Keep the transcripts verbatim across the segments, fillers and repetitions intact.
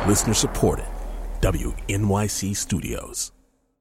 Listener supported. W N Y C Studios.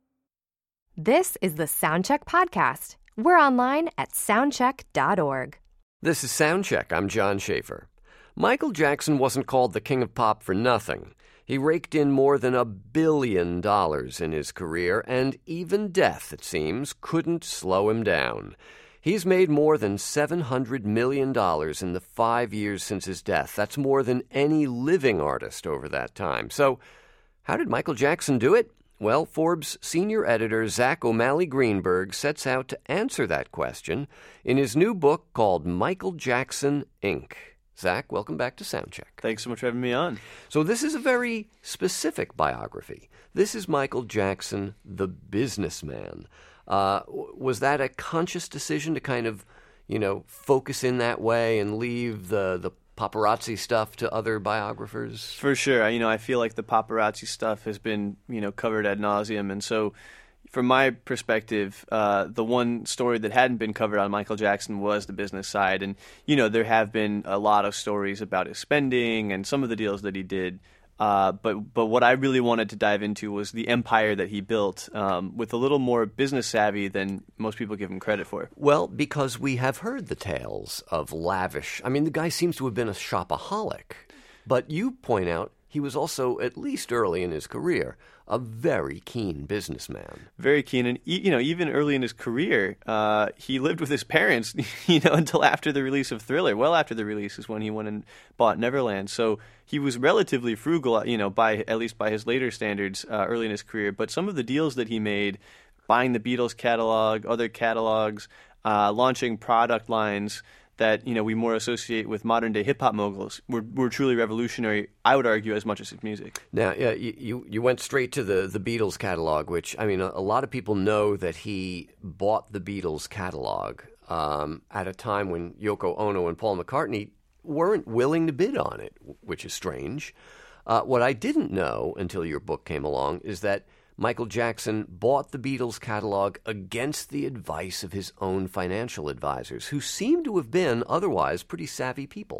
This is the Soundcheck Podcast. We're online at soundcheck dot org. This is Soundcheck. I'm John Schaefer. Michael Jackson wasn't called the king of pop for nothing. He raked in more than a billion dollars in his career, and even death, it seems, couldn't slow him down. He's made more than seven hundred million dollars in the five years since his death. That's more than any living artist over that time. So, how did Michael Jackson do it? Well, Forbes senior editor Zach O'Malley Greenberg sets out to answer that question in his new book called Michael Jackson, Incorporated. Zach, welcome back to Soundcheck. Thanks so much for having me on. So this is a very specific biography. This is Michael Jackson, the businessman. Uh, was that a conscious decision to kind of, you know, focus in that way and leave the, the paparazzi stuff to other biographers? For sure. You know, I feel like the paparazzi stuff has been, you know, covered ad nauseum. And so from my perspective, uh, the one story that hadn't been covered on Michael Jackson was the business side. And, you know, there have been a lot of stories about his spending and some of the deals that he did. Uh, but but what I really wanted to dive into was the empire that he built um, with a little more business savvy than most people give him credit for. Well, because we have heard the tales of lavish. I mean, the guy seems to have been a shopaholic. But you point out he was also, at least early in his career, a very keen businessman. Very keen. And, you know, even early in his career, uh, he lived with his parents, you know, until after the release of Thriller. Well after the release is when he went and bought Neverland. So he was relatively frugal, you know, by at least by his later standards uh, early in his career. But some of the deals that he made, buying the Beatles catalog, other catalogs, uh, launching product lines that, you know, we more associate with modern-day hip-hop moguls were, were truly revolutionary, I would argue, as much as his music. Now, yeah, you, you went straight to the, the Beatles catalog, which, I mean, a, a lot of people know that he bought the Beatles catalog um, at a time when Yoko Ono and Paul McCartney weren't willing to bid on it, which is strange. Uh, what I didn't know until your book came along is that Michael Jackson bought the Beatles catalog against the advice of his own financial advisors, who seem to have been otherwise pretty savvy people.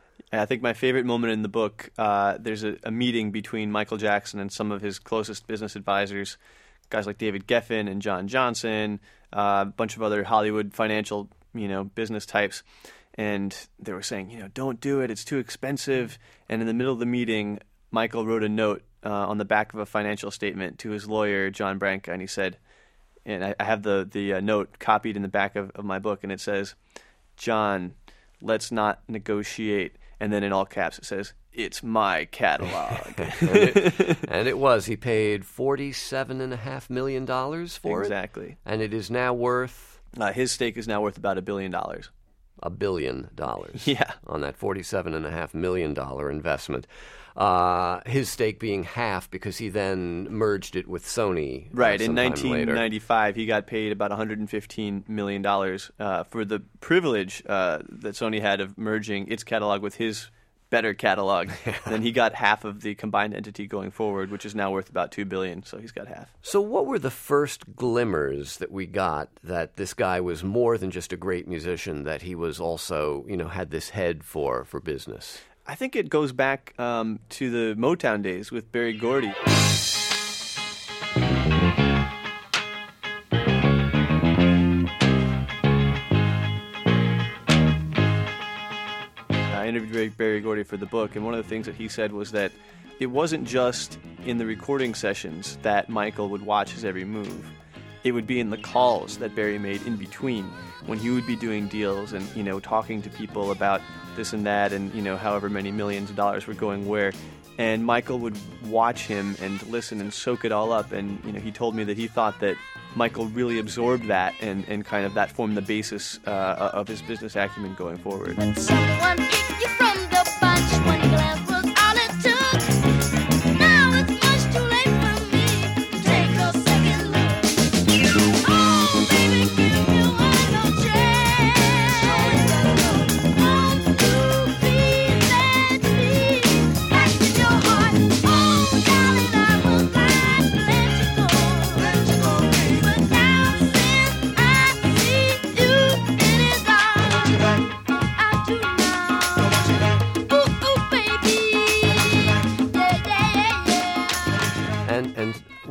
I think my favorite moment in the book, uh, there's a, a meeting between Michael Jackson and some of his closest business advisors, guys like David Geffen and John Johnson, uh, a bunch of other Hollywood financial, you know, business types. And they were saying, you know, don't do it, it's too expensive. And in the middle of the meeting, Michael wrote a note Uh, on the back of a financial statement to his lawyer, John Branca, and he said, and I, I have the, the uh, note copied in the back of, of my book, and it says, John, let's not negotiate. And then in all caps it says, it's my catalog. and, it, and it was. He paid forty-seven point five million dollars for exactly. it. Exactly. And it is now worth? Uh, his stake is now worth about a billion dollars. A billion dollars. Yeah. On that forty-seven point five million dollars investment. Uh, his stake being half because he then merged it with Sony. Right. Uh, in nineteen ninety-five, later. He got paid about one hundred fifteen million dollars uh, for the privilege uh, that Sony had of merging its catalog with his better catalog. Then he got half of the combined entity going forward, which is now worth about two billion dollars, so he's got half. So what were the first glimmers that we got that this guy was more than just a great musician, that he was also, you know, had this head for, for business? I think it goes back um, to the Motown days with Berry Gordy. I interviewed Berry Gordy for the book, and one of the things that he said was that it wasn't just in the recording sessions that Michael would watch his every move. It would be in the calls that Berry made in between, when he would be doing deals and, you know, talking to people about this and that and, you know, however many millions of dollars were going where. And Michael would watch him and listen and soak it all up. And, you know, he told me that he thought that Michael really absorbed that and, and kind of that formed the basis uh, of his business acumen going forward. When someone picked you from the bunch, one glance was all it took. Now it's much too late for me to take a second look. Oh, baby, give you one no chance. Won't you please let me back in your heart? Oh, darling, I will gladly let you go. Let you go, baby. But now since I see you, it is all I do now.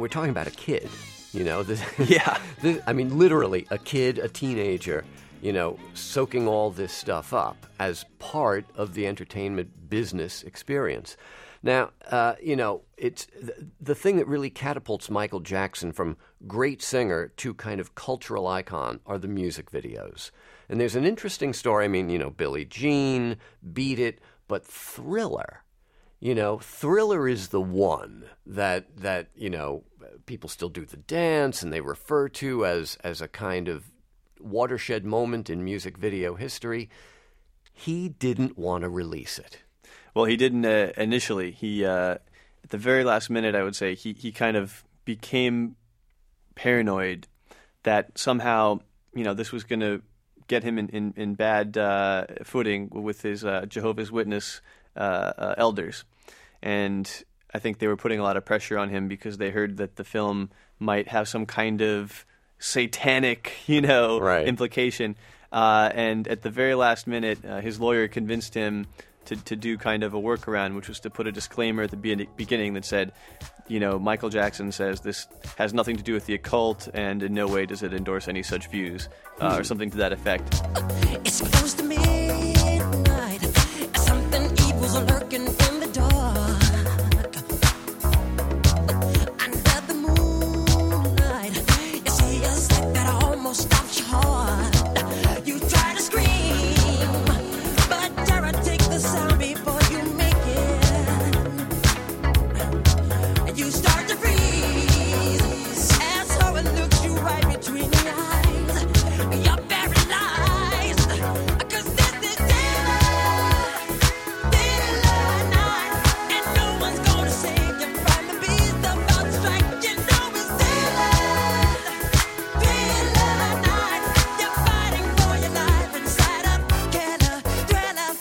we're talking about a kid, you know. This, Yeah. this, I mean, literally a kid, a teenager, you know, soaking all this stuff up as part of the entertainment business experience. Now, uh, you know, it's the, the thing that really catapults Michael Jackson from great singer to kind of cultural icon are the music videos. And there's an interesting story. I mean, you know, Billie Jean, Beat It, but Thriller, you know, Thriller is the one that, that you know, people still do the dance and they refer to as, as a kind of watershed moment in music video history. He didn't want to release it. Well, he didn't uh, initially. He uh, at the very last minute, I would say, he he kind of became paranoid that somehow, you know, this was going to get him in in, in bad uh, footing with his uh, Jehovah's Witness uh, uh, elders, and I think they were putting a lot of pressure on him because they heard that the film might have some kind of satanic, you know, Right. implication. Uh, and at the very last minute, uh, his lawyer convinced him to, to do kind of a workaround, which was to put a disclaimer at the be- beginning that said, you know, Michael Jackson says this has nothing to do with the occult, and in no way does it endorse any such views, uh, or something to that effect. It's close to midnight. Something evil's lurking in the dark. Under the moonlight, you see a sight that almost stops your heart. You try to scream, but terror takes the sound before you make it. And you start to freeze as horror looks you right between the eyes. You're paralyzed, 'cause this is Thriller, Thriller night, and no one's gonna save you from the beast about to strike. You know it's Thriller, Thriller night. You're fighting for your life inside a killer thriller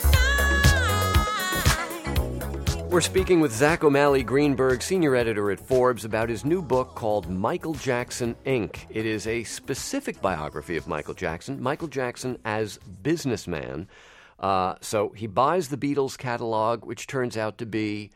tonight. We're speaking with Zach O'Malley Greenberg, senior editor at Forbes, about his new book called Michael Jackson, Incorporated. It is a specific biography of Michael Jackson, Michael Jackson as businessman. Uh, so he buys the Beatles catalog, which turns out to be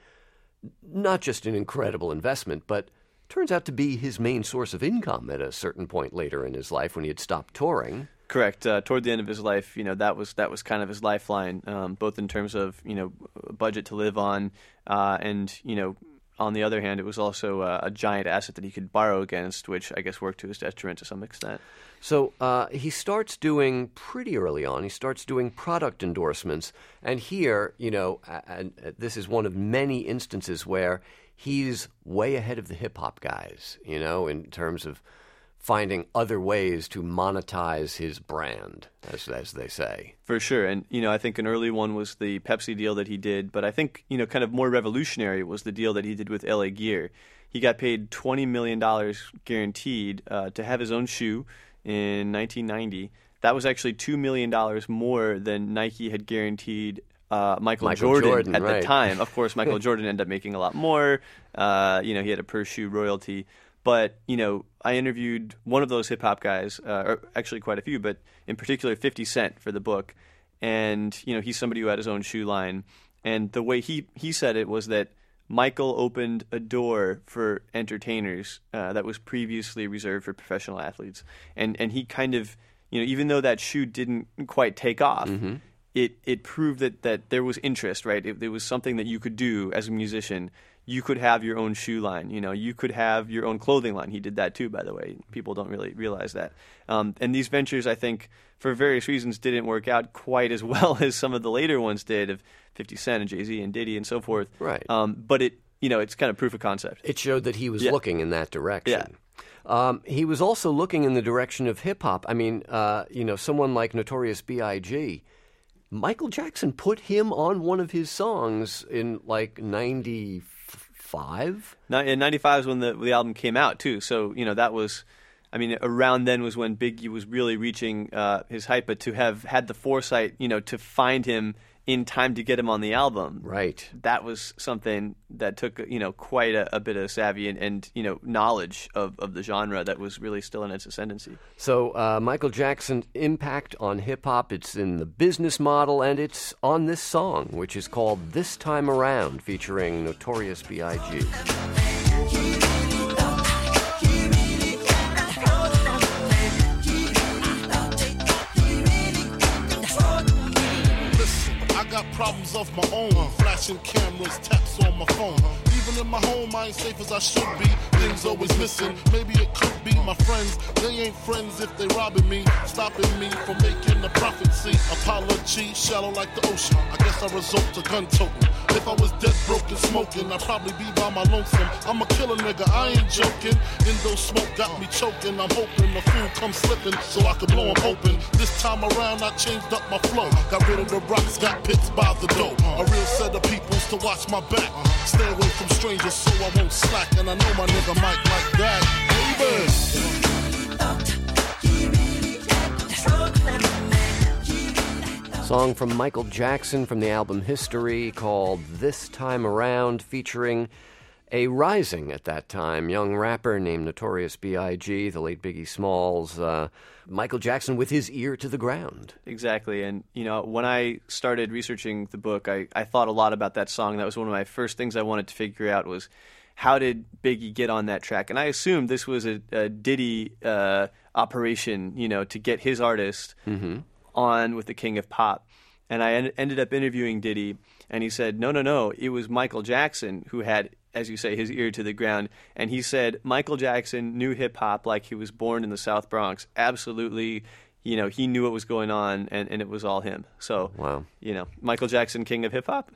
not just an incredible investment, but turns out to be his main source of income at a certain point later in his life when he had stopped touring. Correct. Uh, toward the end of his life, you know, that was that was kind of his lifeline, um, both in terms of, you know, a budget to live on, uh, and, you know, on the other hand, it was also uh, a giant asset that he could borrow against, which I guess worked to his detriment to some extent. So uh, he starts doing pretty early on. He starts doing product endorsements, and here, you know, and uh, this is one of many instances where he's way ahead of the hip hop guys, you know, in terms of finding other ways to monetize his brand, as as they say. For sure. And, you know, I think an early one was the Pepsi deal that he did. But I think, you know, kind of more revolutionary was the deal that he did with L A Gear. He got paid twenty million dollars guaranteed uh, to have his own shoe in nineteen ninety. That was actually two million dollars more than Nike had guaranteed uh, Michael, Michael Jordan, Jordan, at right. the time. Of course, Michael Jordan ended up making a lot more. Uh, you know, he had a per shoe royalty. But, you know, I interviewed one of those hip-hop guys, uh, or actually quite a few, but in particular fifty Cent for the book. And, you know, he's somebody who had his own shoe line. And the way he, he said it was that Michael opened a door for entertainers uh, that was previously reserved for professional athletes. And and he kind of, you know, even though that shoe didn't quite take off, Mm-hmm. it, it proved that, that there was interest, right? It, it was something that you could do as a musician. You could have your own shoe line. You know, you could have your own clothing line. He did that too, by the way. People don't really realize that. Um, and these ventures, I think, for various reasons, didn't work out quite as well as some of the later ones did, of fifty Cent and Jay-Z and Diddy and so forth. Right. Um, but it, you know, it's kind of proof of concept. It showed that he was Yeah. looking in that direction. Um, he was also looking in the direction of hip-hop. I mean, uh, you know, someone like Notorious B I G, Michael Jackson put him on one of his songs in, like, ninety-five? Ni- In ninety-five is when the, the album came out, too. So, you know, that was, I mean, around then was when Biggie was really reaching uh, his height. But to have had the foresight, you know, to find him in time to get him on the album, Right. that was something that took, you know, quite a, a bit of savvy and, and, you know, knowledge of, of the genre that was really still in its ascendancy. So uh, Michael Jackson's impact on hip-hop, it's in the business model, and it's on this song, which is called This Time Around, featuring Notorious B I G got problems of my own. Flashing cameras, taps on my phone. Even in my home, I ain't safe as I should be. Things always missing. Maybe it could be my friends. They ain't friends if they robbing me, stopping me from making the profit. See, apology, shallow like the ocean. I guess I resort to gun toting. If I was dead, broke, and smoking, I'd probably be by my lonesome. I'm a killer nigga, I ain't joking. Indo smoke got me choking. I'm hoping the fool comes slipping so I can blow him open. This time around, I changed up my flow. Got rid of the rocks, got pits by the dough. A real set of peoples to watch my back. Stay away from strangers so I won't slack. And I know my nigga might like that. Baby. Song from Michael Jackson from the album History called This Time Around, featuring a rising, at that time, young rapper named Notorious B I G, the late Biggie Smalls, uh, Michael Jackson with his ear to the ground. Exactly. And, you know, when I started researching the book, I, I thought a lot about that song. That was one of my first things I wanted to figure out was, how did Biggie get on that track? And I assumed this was a, a Diddy uh, operation, you know, to get his artist mm-hmm. on with the King of Pop. And I en- ended up interviewing Diddy, and he said, no, no, no, it was Michael Jackson who had, as you say, his ear to the ground. And he said Michael Jackson knew hip-hop like he was born in the South Bronx. Absolutely, you know, he knew what was going on, and, and it was all him. So, wow. You know, Michael Jackson, king of hip-hop.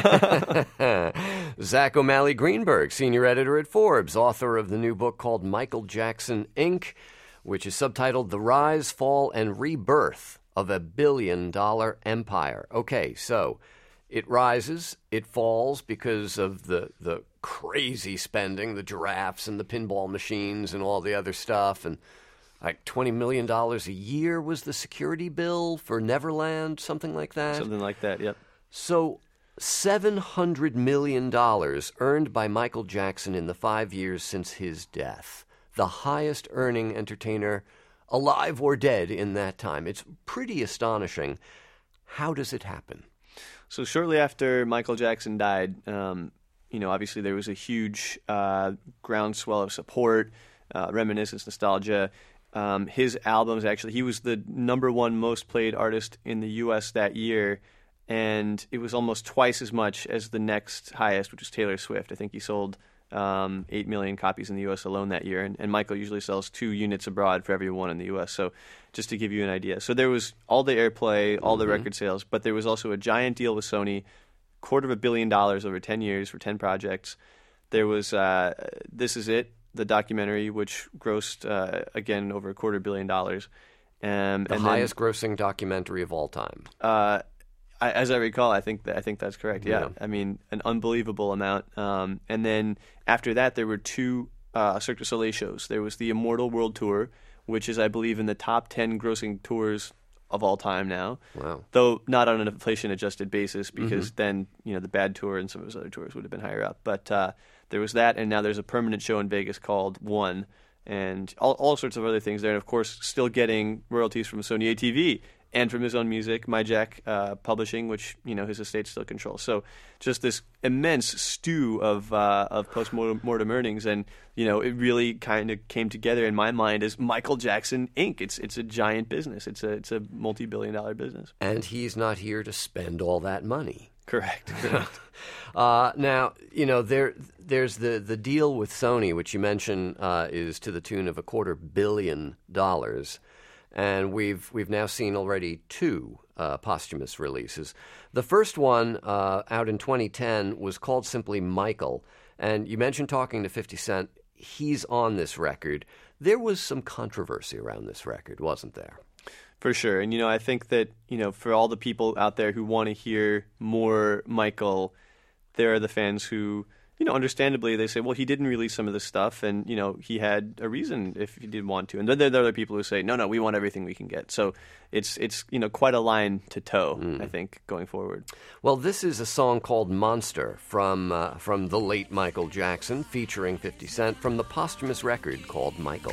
Zach O'Malley Greenberg, senior editor at Forbes, author of the new book called Michael Jackson, Incorporated, which is subtitled The Rise, Fall, and Rebirth of a Billion-Dollar Empire. Okay, so it rises, it falls because of the, the crazy spending, the giraffes and the pinball machines and all the other stuff, and like twenty million dollars a year was the security bill for Neverland, something like that? Something like that, yep. So seven hundred million dollars earned by Michael Jackson in the five years since his death. The highest earning entertainer alive or dead in that time. It's pretty astonishing. How does it happen? So shortly after Michael Jackson died, um, you know, obviously there was a huge uh, groundswell of support, uh, reminiscence, nostalgia. Um, his albums, actually, he was the number one most played artist in the U S that year, and it was almost twice as much as the next highest, which was Taylor Swift. I think he sold um, eight million copies in the U S alone that year, and, and Michael usually sells two units abroad for every one in the U S, so just to give you an idea. So there was all the airplay, all mm-hmm. the record sales, but there was also a giant deal with Sony, quarter of a billion dollars over ten years for ten projects. There was uh, This Is It, the documentary, which grossed, uh, again, over a quarter billion dollars. Um, the and highest then, grossing documentary of all time. Uh, I, as I recall, I think that, I think that's correct, yeah. yeah. I mean, an unbelievable amount. Um, and then after that, there were two uh, Cirque du Soleil shows. There was the Immortal World Tour, which is, I believe, in the top ten grossing tours of all time now. Wow. Though not on an inflation-adjusted basis, because mm-hmm. then, you know, the Bad Tour and some of his other tours would have been higher up. But uh, there was that, and now there's a permanent show in Vegas called One, and all, all sorts of other things there. And, of course, still getting royalties from Sony A T V and from his own music, My Jack uh, Publishing, which, you know, his estate still controls. So just this immense stew of uh, of post-mortem earnings, and, you know, it really kind of came together in my mind as Michael Jackson, Incorporated. It's it's a giant business. It's a it's a multi-billion dollar business. And he's not here to spend all that money. Correct. Correct. uh, now, you know, there there's the, the deal with Sony, which you mentioned uh, is to the tune of a quarter billion dollars. And we've we've now seen already two uh, posthumous releases. The first one, uh, out in twenty ten, was called simply Michael. And you mentioned talking to fifty Cent. He's on this record. There was some controversy around this record, wasn't there? For sure. And, you know, I think that, you know, for all the people out there who want to hear more Michael, there are the fans who, you know, understandably, they say, well, he didn't release some of this stuff, and, you know, he had a reason if he didn't want to. And then there are other people who say, no, no, we want everything we can get. So it's, it's you know, quite a line to toe, mm. I think, going forward. Well, this is a song called Monster from uh, from the late Michael Jackson, featuring fifty Cent, from the posthumous record called Michael.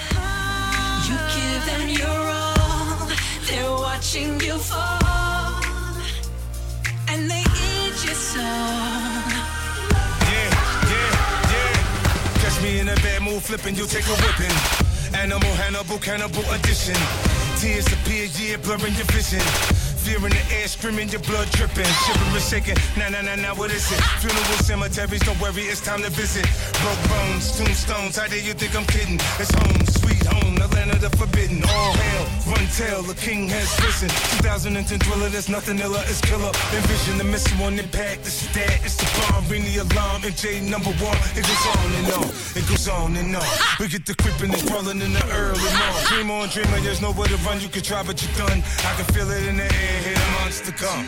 You give them your all, they're watching you fall, and they eat your soul. Me in a bad mood, flipping, you take a whipping. Animal, Hannibal, cannibal edition. Tears appear, yeah, blurring your vision. Fear in the air, screaming, your blood dripping. Shivering, shaking, nah, nah, nah, nah, what is it? Funeral cemeteries, don't worry, it's time to visit. Broke bones, tombstones, how dare you think I'm kidding? It's home, sweet home, the land of the forbidden. All hail, run tell, the king has risen. two thousand ten thriller, there's nothing iller, it's killer. Envision the missile on impact, the stat, it's the bomb, ring the alarm, M J number one. It goes on and on, it goes on and on. We get the creeping and crawling in the early morning. Dream on, dreamer, there's nowhere to run, you can try, but you're done. I can feel it in the air, here the monster come.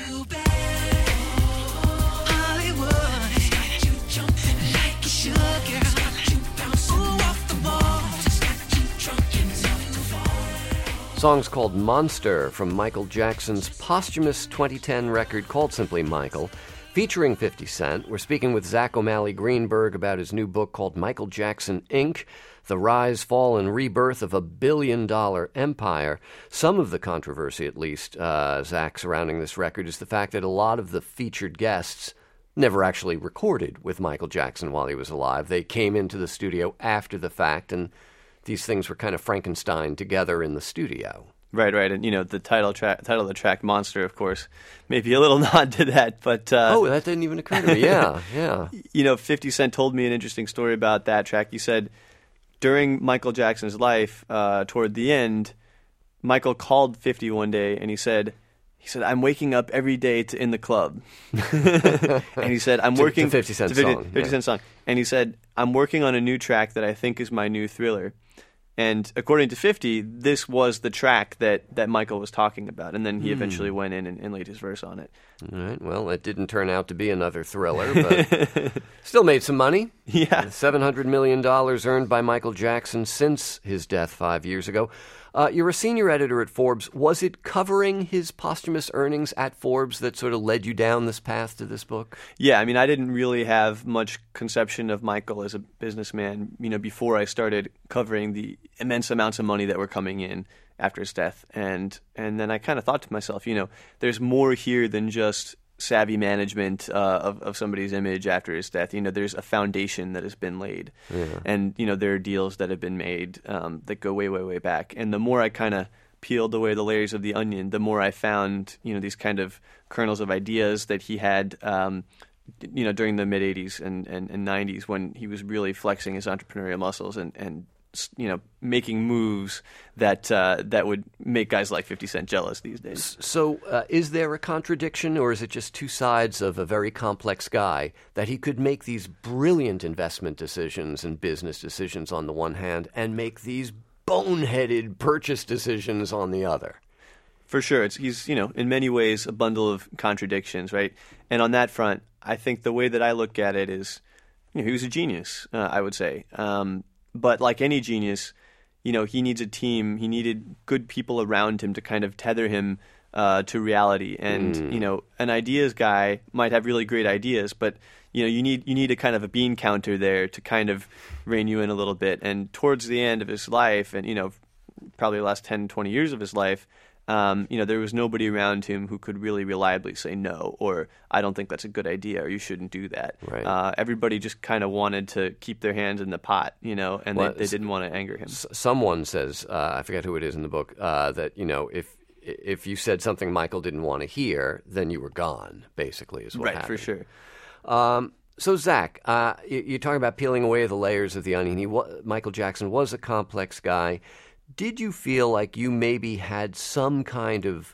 Hollywood, it's got you jumping like you should, girl. It's got you bouncing off the wall. It's got you drunk enough to fall. Song's called Monster from Michael Jackson's posthumous twenty ten record called simply Michael, featuring fifty Cent. We're speaking with Zach O'Malley Greenberg about his new book called Michael Jackson, Incorporated. The rise, fall, and rebirth of a billion-dollar empire. Some of the controversy, at least, uh, Zach, surrounding this record is the fact that a lot of the featured guests never actually recorded with Michael Jackson while he was alive. They came into the studio after the fact, and these things were kind of Frankenstein together in the studio. Right, right, and you know the title track, title of the track, "Monster," of course, maybe a little nod to that. But uh, oh, that didn't even occur to me. Yeah, yeah. You know, fifty Cent told me an interesting story about that track. He said during Michael Jackson's life, uh, toward the end, Michael called fifty one day, and he said, "He said I'm waking up every day to in the club," and he said, "I'm To- working to fifty Cent to fifty, song, fifty yeah. Cent song," and he said, "I'm working on a new track that I think is my new Thriller." And according to fifty, this was the track that, that Michael was talking about. And then he eventually went in and, and laid his verse on it. All right, well, it didn't turn out to be another Thriller, but still made some money. Yeah. seven hundred million dollars earned by Michael Jackson since his death five years ago. Uh, you're a senior editor at Forbes. Was it covering his posthumous earnings at Forbes that sort of led you down this path to this book? Yeah, I mean, I didn't really have much conception of Michael as a businessman, you know, before I started covering the immense amounts of money that were coming in after his death. And and then I kind of thought to myself, you know, there's more here than just savvy management uh, of, of somebody's image after his death. You know, there's a foundation that has been laid. Yeah. And, you know, there are deals that have been made um, that go way, way, way back. And the more I kind of peeled away the layers of the onion, the more I found, you know, these kind of kernels of ideas that he had, um, you know, during the mid-eighties and, and, and nineties when he was really flexing his entrepreneurial muscles and, and you know, making moves that uh, that would make guys like fifty Cent jealous these days. So uh, is there a contradiction, or is it just two sides of a very complex guy that he could make these brilliant investment decisions and business decisions on the one hand and make these boneheaded purchase decisions on the other? For sure. It's, he's, you know, in many ways a bundle of contradictions, right? And on that front, I think the way that I look at it is, you know, he was a genius, uh, I would say. Um, but like any genius, you know, he needs a team. He needed good people around him to kind of tether him uh, to reality. And, Mm. you know, an ideas guy might have really great ideas, but, you know, you need you need a kind of a bean counter there to kind of rein you in a little bit. And towards the end of his life, and, you know, probably the last ten, twenty years of his life, Um, you know, there was nobody around him who could really reliably say no, or I don't think that's a good idea, or you shouldn't do that. Right. Uh, everybody just kind of wanted to keep their hands in the pot, you know, and Well, they, they s- didn't want to anger him. S- someone says, uh, I forget who it is in the book, uh, that, you know, if if you said something Michael didn't want to hear, then you were gone, basically, is what Right, happened. for sure. Um, so, Zach, uh, you, you're talking about peeling away the layers of the onion. He wa- Michael Jackson was a complex guy. Did you feel like you maybe had some kind of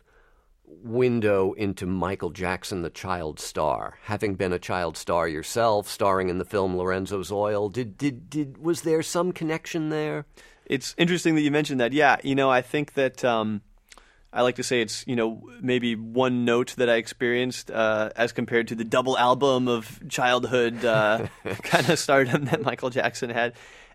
window into Michael Jackson, the child star, having been a child star yourself, starring in the film Lorenzo's Oil? Did did did was there some connection there? It's interesting that you mentioned that. Yeah, you know, I think that um, I like to say it's, you know, maybe one note that I experienced uh, as compared to the double album of childhood uh, kind of stardom that Michael Jackson had.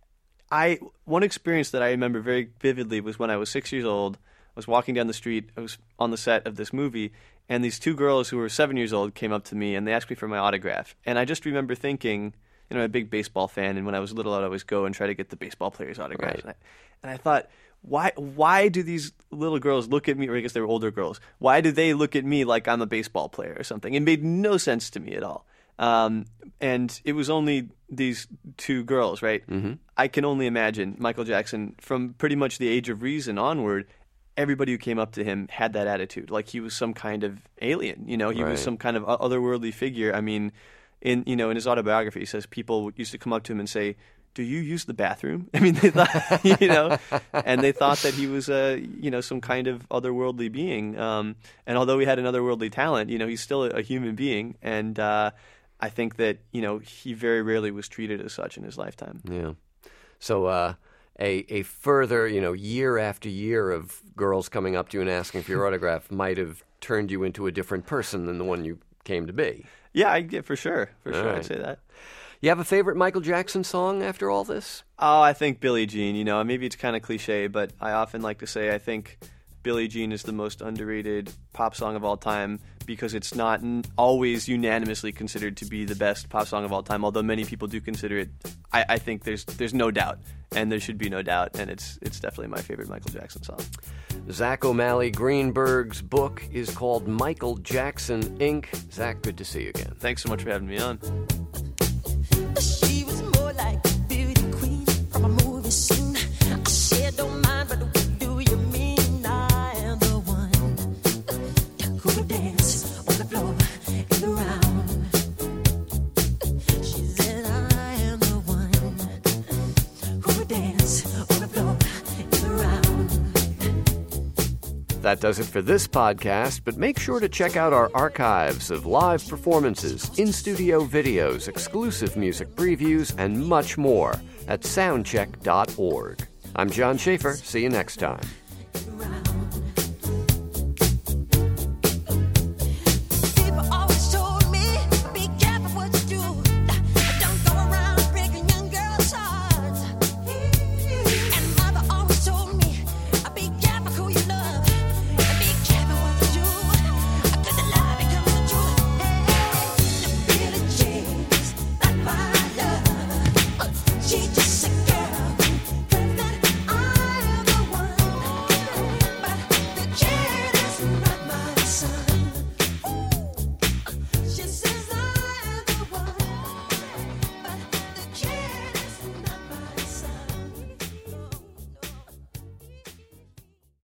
I one experience that I remember very vividly was when I was six years old. I was walking down the street. I was on the set of this movie, and these two girls who were seven years old came up to me, and they asked me for my autograph. And I just remember thinking, you know, I'm a big baseball fan, and when I was little, I'd always go and try to get the baseball players' autographs. Right. And, I, and I thought, why why do these little girls look at me, or I guess they were older girls, why do they look at me like I'm a baseball player or something? It made no sense to me at all. Um, and it was only these two girls, right? Mm-hmm. I can only imagine Michael Jackson, from pretty much the age of reason onward, everybody who came up to him had that attitude, like he was some kind of alien. You know, he Right. was some kind of o- otherworldly figure. I mean, in you know, in his autobiography, he says people used to come up to him and say, "Do you use the bathroom?" I mean, they thought, you know, and they thought that he was a, you know, some kind of otherworldly being. Um, and although he had an otherworldly talent, you know, he's still a, a human being. And uh, I think that, you know, he very rarely was treated as such in his lifetime. Yeah. So uh, a a further, you know, year after year of girls coming up to you and asking for your autograph might have turned you into a different person than the one you came to be. Yeah, I yeah, for sure, for All sure, right. I'd say that. You have a favorite Michael Jackson song after all this? Oh, I think Billie Jean. You know, maybe it's kind of cliche, but I often like to say I think Billie Jean is the most underrated pop song of all time because it's not n- always unanimously considered to be the best pop song of all time. Although many people do consider it, I, I think there's there's no doubt, and there should be no doubt, and it's it's definitely my favorite Michael Jackson song. Zach O'Malley Greenberg's book is called Michael Jackson, Incorporated. Zach, good to see you again. Thanks so much for having me on. She was more like a beauty queen from a movie scene. I said, don't mind, but what do you mean? I am the one who would dance on the floor in the round. She said, I am the one who would dance on the floor in the round. That does it for this podcast, but make sure to check out our archives of live performances, in-studio videos, exclusive music previews, and much more at soundcheck dot org. I'm John Schaefer. See you next time.